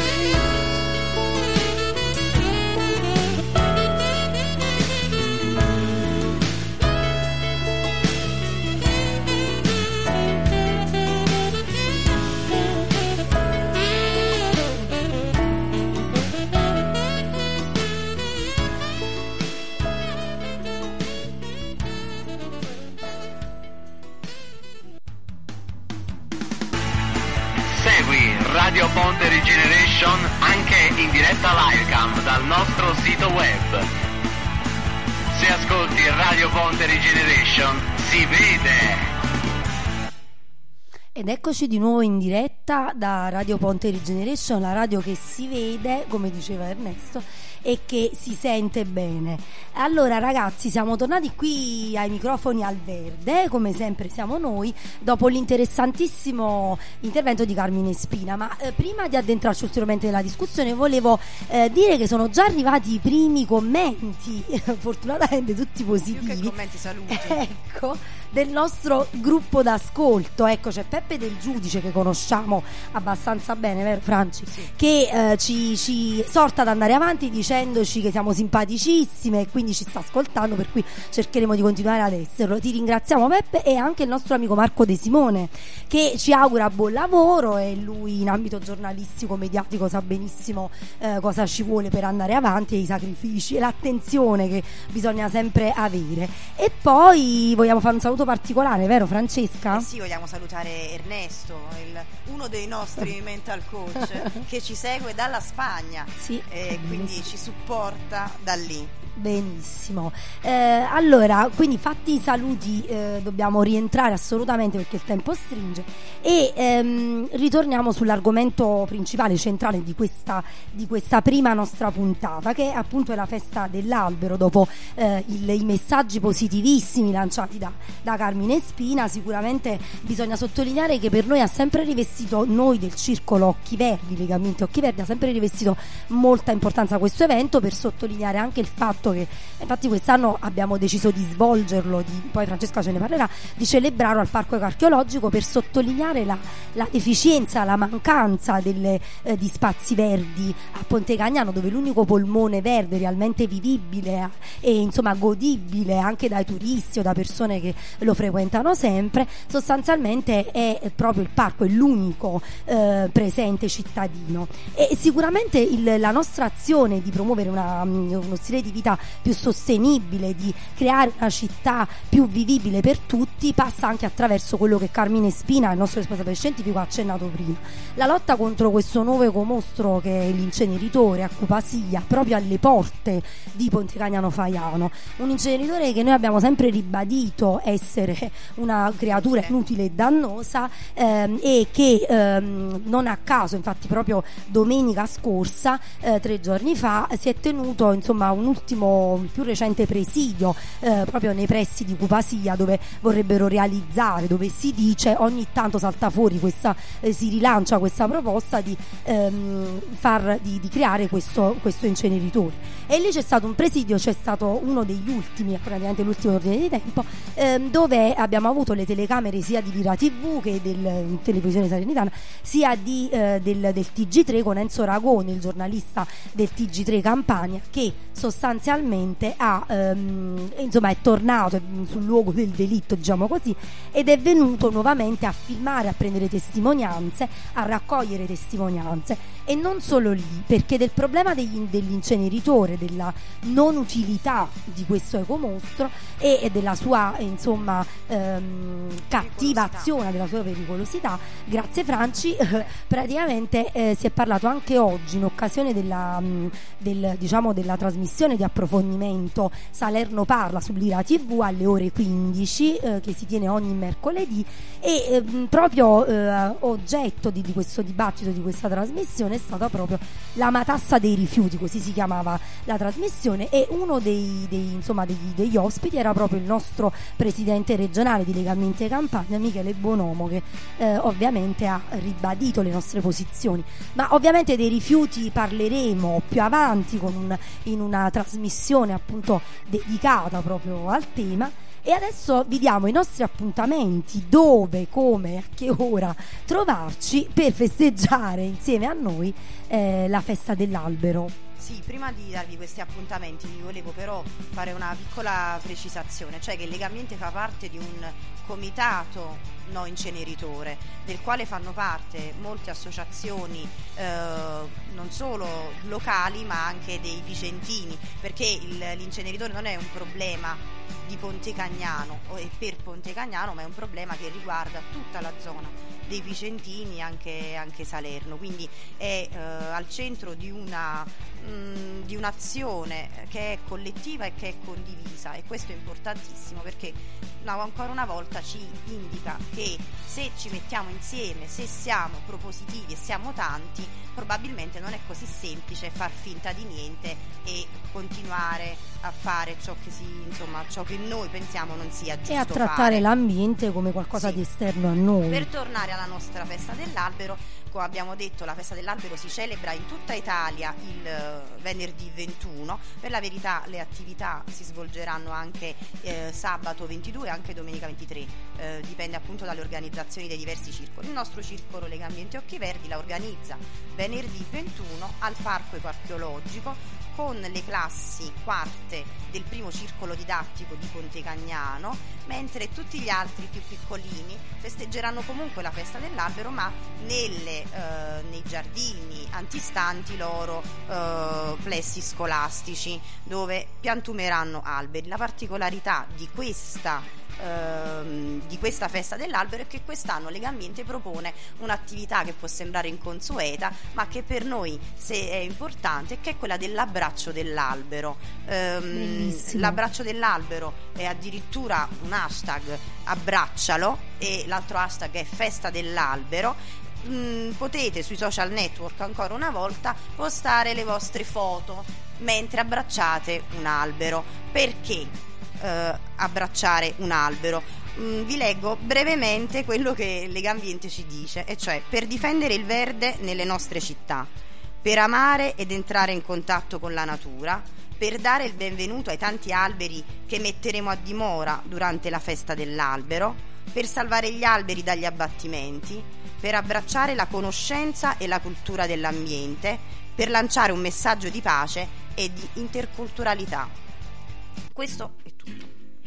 Segui Radio Ponte Regeneration anche in diretta livecam dal nostro sito web. Se ascolti Radio Ponte Regeneration, si vede!
Ed eccoci di nuovo in diretta da Radio Ponte Regeneration, la radio che si vede, come diceva Ernesto, e che si sente bene. Allora ragazzi, siamo tornati qui ai microfoni al verde, come sempre siamo noi, dopo l'interessantissimo intervento di Carmine Spina. Ma eh, prima di addentrarci ulteriormente nella discussione, volevo eh, dire che sono già arrivati i primi commenti, fortunatamente tutti positivi.
Più che commenti, saluti.
Ecco, del nostro gruppo d'ascolto. Ecco, c'è Peppe del Giudice, che conosciamo abbastanza bene, vero Franci?
Sì.
Che eh, ci, ci esorta ad andare avanti dicendoci che siamo simpaticissime e quindi ci sta ascoltando, per cui cercheremo di continuare ad esserlo. Ti ringraziamo Peppe, e anche il nostro amico Marco De Simone, che ci augura buon lavoro, e lui in ambito giornalistico mediatico sa benissimo eh, cosa ci vuole per andare avanti, e i sacrifici e l'attenzione che bisogna sempre avere. E poi vogliamo fare un saluto particolare, vero Francesca?
Eh sì, vogliamo salutare Ernesto, il, uno dei nostri mental coach, che ci segue dalla Spagna,
Sì,
e quindi ci supporta da lì.
Benissimo. Eh, allora, quindi fatti i saluti, eh, dobbiamo rientrare assolutamente perché il tempo stringe, e ehm, ritorniamo sull'argomento principale, centrale di questa, di questa prima nostra puntata, che appunto è la festa dell'albero. Dopo eh, il, i messaggi positivissimi lanciati da, da Carmine Spina, sicuramente bisogna sottolineare che per noi ha sempre rivestito, noi del circolo Occhi Verdi, Legamenti Occhi Verdi, ha sempre rivestito molta importanza questo evento, per sottolineare anche il fatto che infatti quest'anno abbiamo deciso di svolgerlo, di, poi Francesca ce ne parlerà, di celebrarlo al Parco Archeologico, per sottolineare la, la deficienza, la mancanza delle, eh, di spazi verdi a Ponte Cagnano, dove l'unico polmone verde realmente vivibile e insomma godibile anche dai turisti o da persone che lo frequentano sempre, sostanzialmente è proprio il parco, è l'unico eh, presente cittadino. E sicuramente il, la nostra azione di promuovere una, uno stile di vita più sostenibile, di creare una città più vivibile per tutti, passa anche attraverso quello che Carmine Spina, il nostro responsabile scientifico, ha accennato prima: la lotta contro questo nuovo ecomostro che è l'inceneritore a Cupasia, proprio alle porte di Ponte Cagnano Faiano. Un inceneritore che noi abbiamo sempre ribadito essere una creatura inutile e dannosa, ehm, e che ehm, non a caso, infatti proprio domenica scorsa, eh, tre giorni fa, si è tenuto insomma un ultimo più recente presidio eh, proprio nei pressi di Cupasia, dove vorrebbero realizzare, dove si dice, ogni tanto salta fuori questa, eh, si rilancia questa proposta di, ehm, far, di, di creare questo, questo inceneritore. E lì c'è stato un presidio, c'è stato uno degli ultimi, praticamente l'ultimo ordine di tempo, ehm, dove abbiamo avuto le telecamere sia di Lira tivù che del Televisione Salernitana, sia di, eh, del, del T G tre, con Enzo Ragone, il giornalista del T G tre Campania, che sostanzialmente ha ehm, insomma è tornato sul luogo del delitto, diciamo così, ed è venuto nuovamente a filmare, a prendere testimonianze, a raccogliere testimonianze. E non solo lì, perché del problema degli, dell'inceneritore, della non utilità di questo ecomostro e, e della sua insomma ehm, cattiva azione, della sua pericolosità, grazie Franci, eh, praticamente eh, si è parlato anche oggi in occasione della, mh, del, diciamo, della trasmissione di approfondimento Salerno Parla su Lira tivù alle ore quindici, eh, che si tiene ogni mercoledì, e eh, proprio eh, oggetto di, di questo dibattito, di questa trasmissione, è stata proprio la matassa dei rifiuti, così si chiamava la trasmissione, e uno dei, dei, insomma, degli, degli ospiti era proprio il nostro presidente regionale di Legamenti Campania, Michele Bonomo, che eh, ovviamente ha ribadito le nostre posizioni. Ma ovviamente dei rifiuti parleremo più avanti con un, in una trasmissione appunto dedicata proprio al tema. E adesso vi diamo i nostri appuntamenti, dove, come, a che ora trovarci per festeggiare insieme a noi eh, la festa dell'albero.
Sì, prima di darvi questi appuntamenti vi volevo però fare una piccola precisazione, cioè che Legamenti fa parte di un comitato no inceneritore, del quale fanno parte molte associazioni eh, non solo locali ma anche dei vicentini, perché il, l'inceneritore non è un problema di Ponte Cagnano o per Ponte Cagnano, ma è un problema che riguarda tutta la zona dei Picentini, anche, anche Salerno, quindi è eh, al centro di una mh, di un'azione che è collettiva e che è condivisa, e questo è importantissimo perché no, ancora una volta ci indica che se ci mettiamo insieme, se siamo propositivi e siamo tanti, probabilmente non è così semplice far finta di niente e continuare a fare ciò che si, insomma, ciò che noi pensiamo non sia giusto
e a trattare
fare.
l'ambiente come qualcosa
Sì.
di esterno a noi.
Per tornare alla nostra festa dell'albero, come abbiamo detto, la festa dell'albero si celebra in tutta Italia il uh, venerdì ventuno. Per la verità le attività si svolgeranno anche eh, sabato ventidue e anche domenica ventitré, eh, dipende appunto dalle organizzazioni dei diversi circoli. Il nostro circolo Legambiente Occhi Verdi la organizza venerdì ventuno al Parco Ecoarcheologico con le classi quarte del primo circolo didattico di Ponte Cagnano, mentre tutti gli altri più piccolini festeggeranno comunque la festa dell'albero, ma nelle, eh, nei giardini antistanti loro eh, plessi scolastici, dove piantumeranno alberi. La particolarità di questa Ehm, di questa festa dell'albero è che quest'anno Legambiente propone un'attività che può sembrare inconsueta, ma che per noi se è importante, che è quella dell'abbraccio dell'albero. Ehm, l'abbraccio dell'albero è addirittura un hashtag, abbraccialo, e l'altro hashtag è festa dell'albero. Mm, potete sui social network ancora una volta postare le vostre foto mentre abbracciate un albero. Perché Uh, abbracciare un albero? Mm, vi leggo brevemente quello che Legambiente ci dice, e cioè: per difendere il verde nelle nostre città, per amare ed entrare in contatto con la natura, per dare il benvenuto ai tanti alberi che metteremo a dimora durante la festa dell'albero, per salvare gli alberi dagli abbattimenti, per abbracciare la conoscenza e la cultura dell'ambiente, per lanciare un messaggio di pace e di interculturalità. Questo è tutto.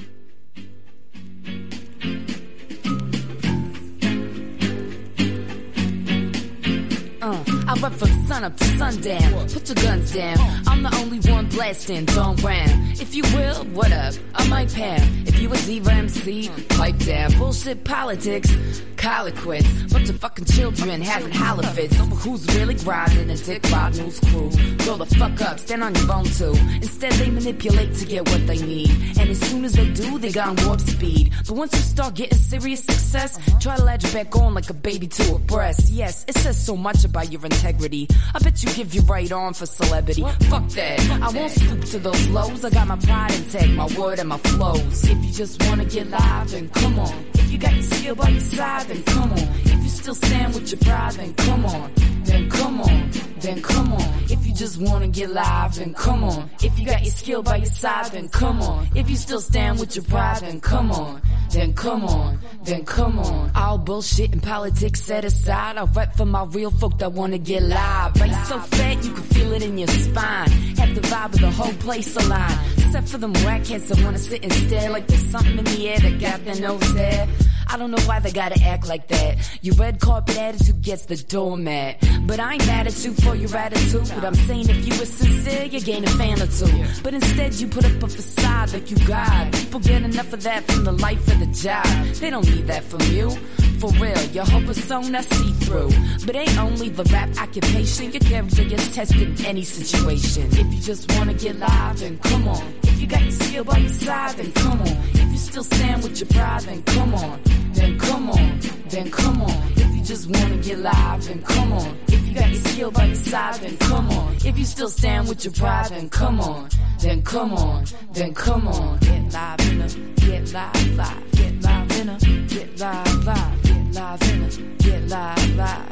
Uh, I rap from sun up to sundown. Put your guns down. I'm the only one blasting, don't round. If you will, what up? I might pound. If you a diva M C, pipe down. Bullshit politics, college quits. Bunch of fucking children having holler fits over who's really grinding a dick ride news crew. Grow the fuck up, stand on your own too. Instead they manipulate to get what they need, and as soon as they do, they got warp speed. But once you start getting serious success, try to latch back on like a baby to a breast. Yes, it says so much about your integrity. I bet you give your right arm for celebrity. Fuck that, I won't stoop to those lows. I got my pride intact, my word and my flows. If you just wanna get live, then come on. If you got your skill by your side, then come on. If you still stand with your pride, then come on. Then come on, then come on. If you just wanna get live, then come on. If you got your skill by your side, then come on. If you still stand with your pride, then come on. Then come on, then come on. All bullshit and politics set aside, I'll rap for my real folk that wanna get live. Right, so fat you can feel it in your spine. Have the vibe of the whole place aligned. Except for them whackheads that wanna sit and stare like there's something in the air that got their nose there. I don't know why they gotta act like that. Your red carpet attitude gets the doormat. But I ain't mad at you for your attitude. But I'm saying if you were sincere, you gain a fan or two. But instead you put up a facade that you got. People get enough of that from the life of the job. They don't need that from you. For real, your whole persona see-through. But ain't only the rap occupation, your character gets tested in any situation. If you just wanna get live, then come on. If you got your skill by your side, then come on. If you still stand with your pride, then come on. Then come on, then come on. If you just wanna get live, then come on. If you got your skill by your side, then come on. If you still stand with your pride, then come on. Then come on, then come on. Get live in a, get live, live. Get live in a, get live, live. Get live in a, get live, live.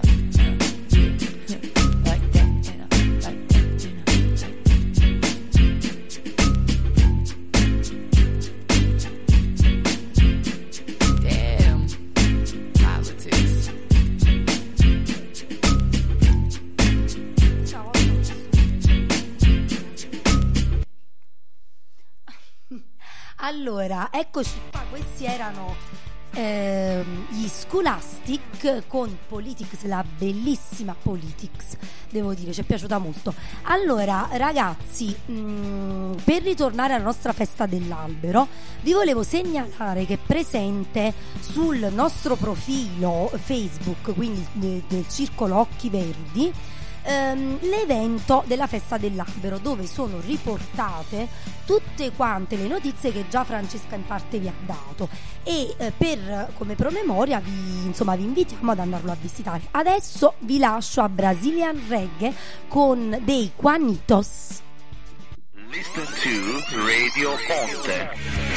Like that, you know, like that, you know. Damn, politics.
Allora, eccoci qua, questi erano ehm, gli Scholastic con Politics, la bellissima Politics, devo dire, ci è piaciuta molto. Allora ragazzi, mh, per ritornare alla nostra festa dell'albero, vi volevo segnalare che è presente sul nostro profilo Facebook, quindi de- del Circolo Occhi Verdi, ehm, l'evento della festa dell'albero, dove sono riportate tutte quante le notizie che già Francesca in parte vi ha dato, e eh, per come promemoria vi, insomma, vi invitiamo ad andarlo a visitare. Adesso vi lascio a Brazilian Reggae con dei Juanitos.
Listen to Radio Ponte.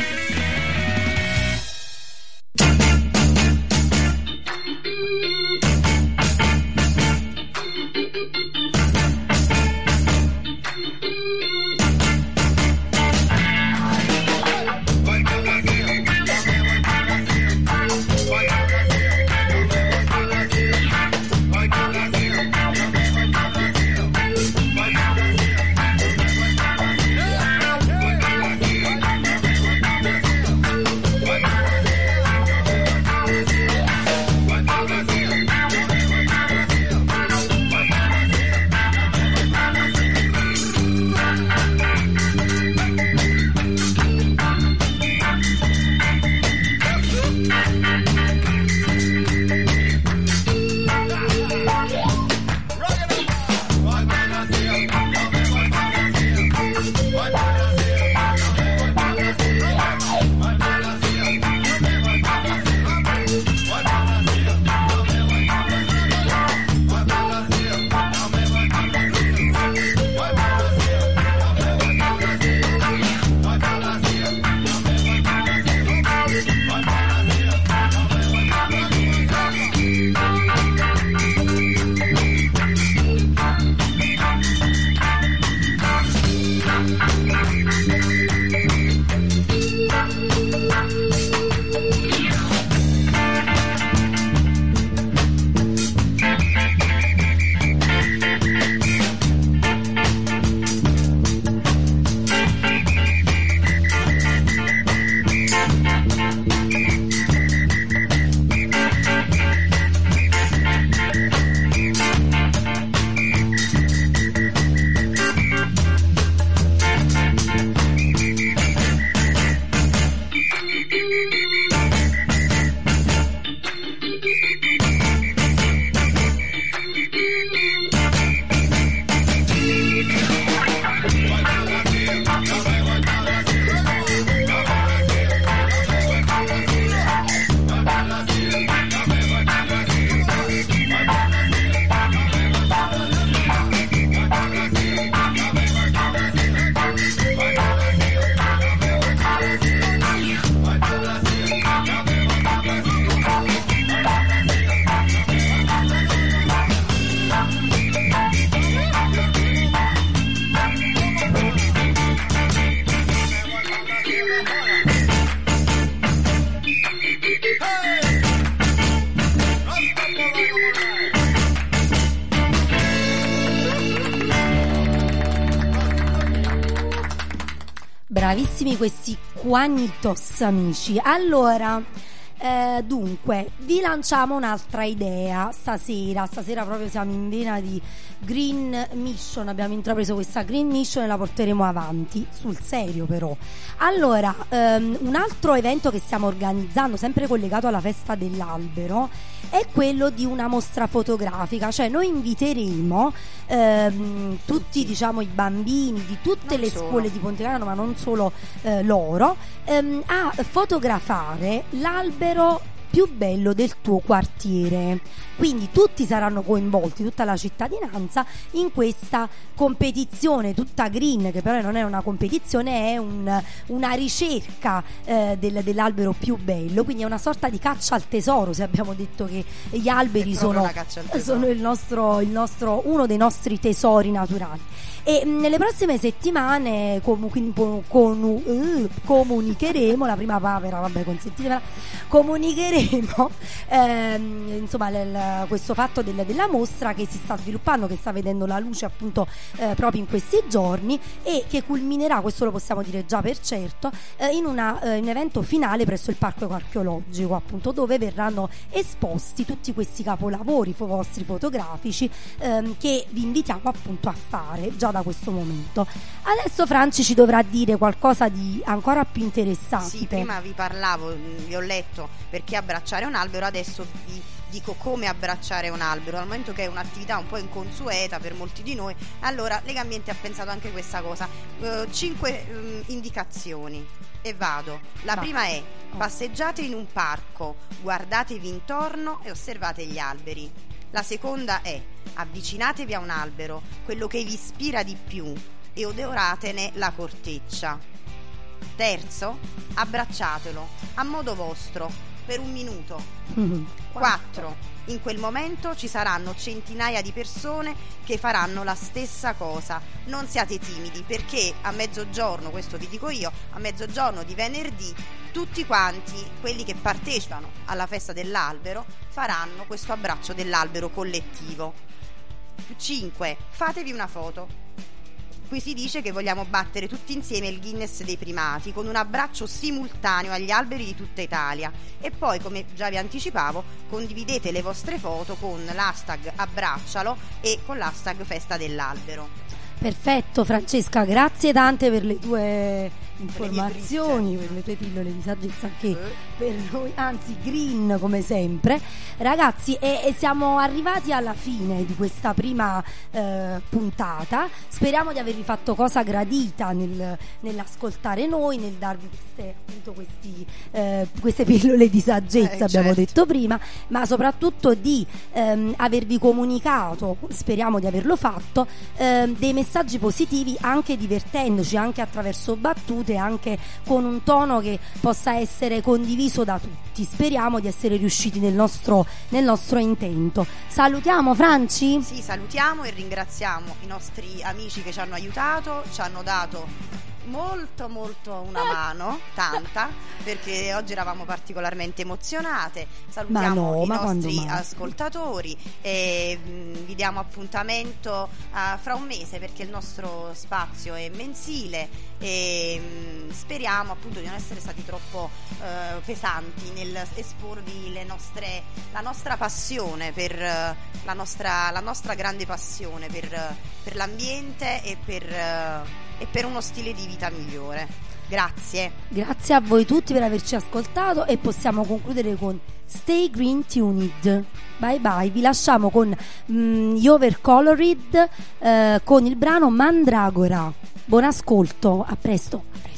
Bravissimi questi Juanitos, amici. Allora, eh, dunque, vi lanciamo un'altra idea stasera. Stasera proprio siamo in vena di Green Mission. Abbiamo intrapreso questa Green Mission e la porteremo avanti, sul serio però. Allora, ehm, un altro evento che stiamo organizzando, sempre collegato alla festa dell'albero, è quello di una mostra fotografica. Cioè noi inviteremo ehm, tutti, diciamo, i bambini di tutte
non
le
solo.
scuole di Pontecagnano, ma non solo eh, loro, ehm, a fotografare l'albero più bello del tuo quartiere. Quindi tutti saranno coinvolti, tutta la cittadinanza, in questa competizione tutta green, che però non è una competizione, è un, una ricerca eh, del, dell'albero più bello. Quindi è una sorta di caccia al tesoro, se abbiamo detto che gli alberi
È proprio
sono,
una caccia al tesoro.
sono il nostro, il nostro, uno dei nostri tesori naturali. e mh, nelle prossime settimane com- quindi, po- con- uh, comunicheremo la prima papera, vabbè, consentitemela, comunicheremo ehm, insomma l- l- questo fatto del- della mostra che si sta sviluppando, che sta vedendo la luce appunto eh, proprio in questi giorni, e che culminerà, questo lo possiamo dire già per certo, eh, in una, eh, un evento finale presso il parco archeologico, appunto, dove verranno esposti tutti questi capolavori fo- vostri fotografici ehm, che vi invitiamo appunto a fare già da questo momento. Adesso Franci ci dovrà dire qualcosa di ancora più interessante.
Sì, prima vi parlavo, mh, vi ho letto perché abbracciare un albero, adesso vi dico come abbracciare un albero, al momento che è un'attività un po' inconsueta per molti di noi. Allora Legambiente ha pensato anche questa cosa, uh, cinque um, indicazioni, e vado. La
Va.
prima è:
Oh.
passeggiate in un parco, guardatevi intorno e osservate gli alberi. La seconda è: avvicinatevi a un albero, quello che vi ispira di più, e odoratene la corteccia. Terzo, abbracciatelo a modo vostro per un minuto. quattro. In quel momento ci saranno centinaia di persone che faranno la stessa cosa. Non siate timidi, perché a mezzogiorno, questo vi dico io, a mezzogiorno di venerdì tutti quanti quelli che partecipano alla festa dell'albero faranno questo abbraccio dell'albero collettivo. cinque. Fatevi una foto. Qui si dice che vogliamo battere tutti insieme il Guinness dei primati con un abbraccio simultaneo agli alberi di tutta Italia, e poi, come già vi anticipavo, condividete le vostre foto con l'hashtag abbraccialo e con l'hashtag festa dell'albero.
Perfetto Francesca, grazie tante per le tue informazioni,
dritte.
per le tue pillole di saggezza anche per noi, anzi green come sempre. Ragazzi, e, e siamo arrivati alla fine di questa prima eh, puntata. Speriamo di avervi fatto cosa gradita nel, nell'ascoltare noi, nel darvi queste, appunto, questi, eh, queste pillole di saggezza,
eh,
abbiamo
certo.
detto prima, ma soprattutto di ehm, avervi comunicato, speriamo di averlo fatto, ehm, dei messaggi positivi, anche divertendoci, anche attraverso battute, anche con un tono che possa essere condiviso da tutti. Speriamo di essere riusciti nel nostro, nel nostro intento. Salutiamo Franci?
Sì, salutiamo e ringraziamo i nostri amici che ci hanno aiutato, ci hanno dato molto molto una mano, tanta, perché oggi eravamo particolarmente emozionate. Salutiamo
Ma no,
i
ma quando
nostri
mai?
ascoltatori e mh, vi diamo appuntamento uh, fra un mese, perché il nostro spazio è mensile e mh, speriamo appunto di non essere stati troppo uh, pesanti nel esporvi le nostre, la nostra passione per uh, la nostra, la nostra grande passione per, uh, per l'ambiente e per uh, e per uno stile di vita migliore. Grazie.
Grazie a voi tutti per averci ascoltato, e possiamo concludere con Stay Green Tuned. Bye bye, vi lasciamo con mm, gli Overcolored eh, con il brano Mandragora. Buon ascolto, a presto. A presto.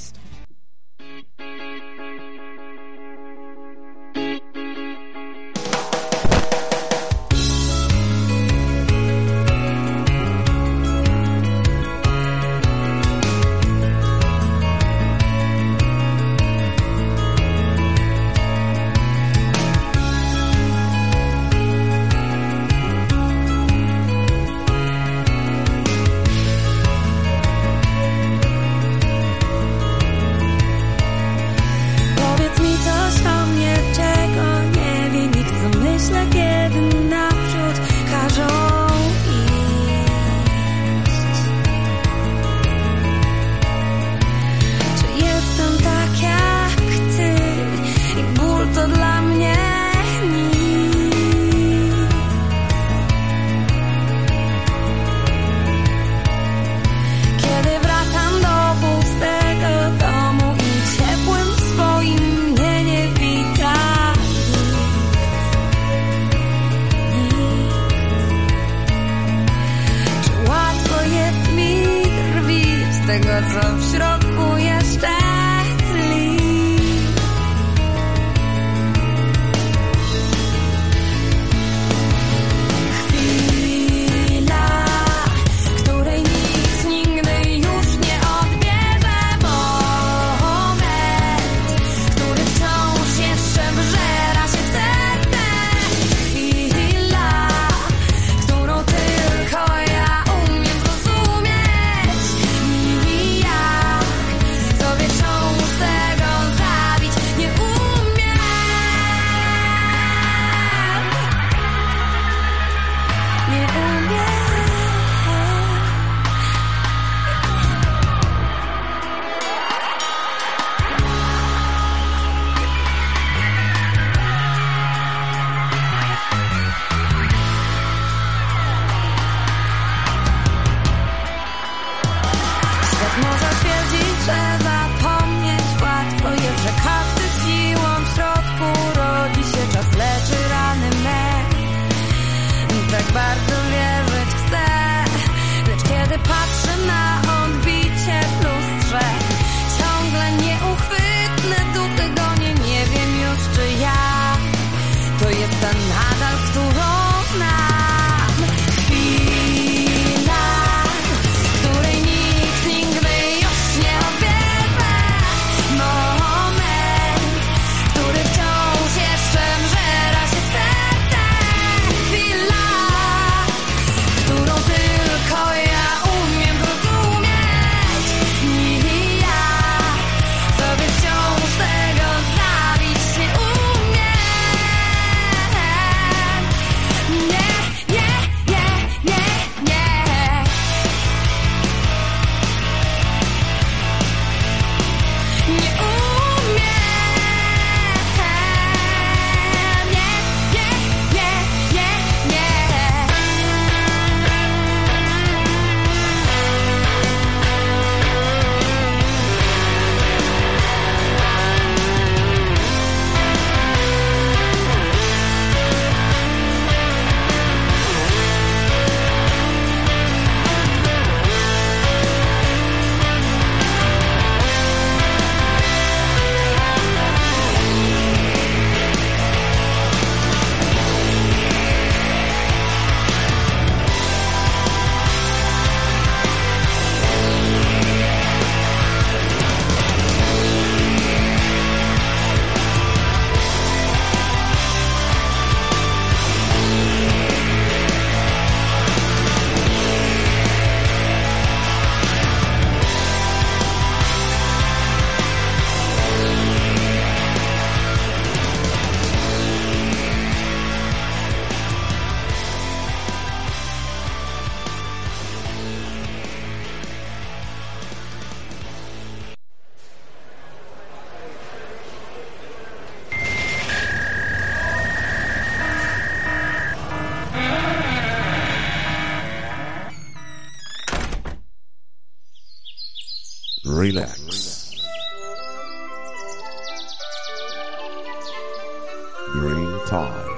Relax. Dream time.